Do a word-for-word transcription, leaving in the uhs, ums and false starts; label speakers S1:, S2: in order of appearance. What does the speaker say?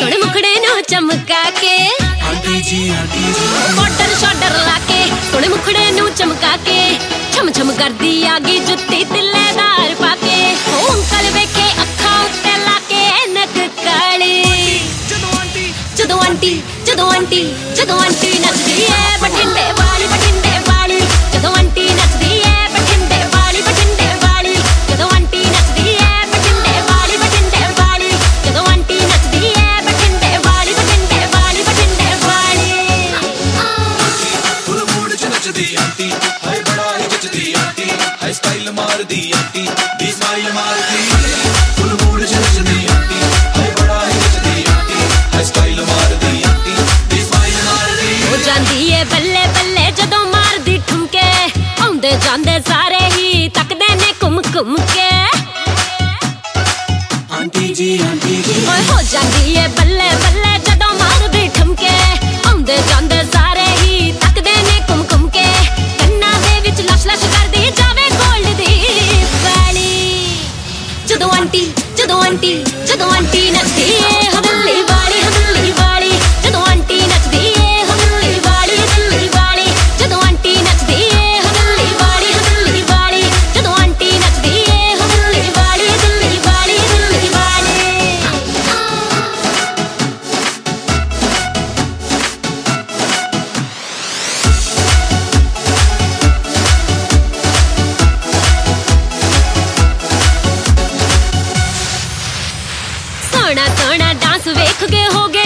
S1: सोने मुखड़े नू चमका के
S2: आंटी जी आंटी जी
S1: बॉर्डर शॉर्डर लाके सोने मुखड़े नू चमका के छम छम करदी आगी जुत्ती तिल्लेदार पाके ओ अंकल वेखे अखा उत्ते लाके नक काली
S2: जदों आंटी
S1: जदों आंटी जदों आंटी जदों आंटी नचदी है बठिंडे वाली बठिंडे वाली जदों आंटी नचदी है बठिंडे वाली बठिंडे वाली जदों आंटी नचदी है बठिंडे वाली बठिंडे वाली जदों आंटी नचदी है बठिंडे वाली बठिंडे वाली बठिंडे वाली
S2: फुल मूड च नचदी आंटी हाय बड़ा ही जचदी आंटी हाय स्टाइल मारदी आंटी दी स्माइल मारदी फुल मूड च नचदी आंटी हाय बड़ा ही जचदी आंटी हाय स्टाइल मारदी आंटी दी स्माइल मारदी
S1: हो जांदी है बल्ले बल्ले जदों मारदी ठुमके आउंदे जांदे सारे ही तकदे ने घुम घुम के
S2: आंटी जी आंटी जी
S1: ओए हो जांदी है बल्ले बल्ले जदों मारदी ठुमके आउंदे जांदे सारे ही तकदे ने घुम घुम के कन्ना दे विच लश लश करदी जावे गोल्ड दी वाली जदों आंटी जदों आंटी जदों आंटी नचदी है हदल्ली वाली हदल्ली वाली जदों आंटी नचदी है हदल्ली वाली हदल्ली वाली जदों आंटी नचदी है हदल्ली वाली हदल्ली वाली जदों आंटी नचदी है हदल्ली वाली हदल्ली वाली हदल्ली वाली सोना सोना डांस वेख के हो गया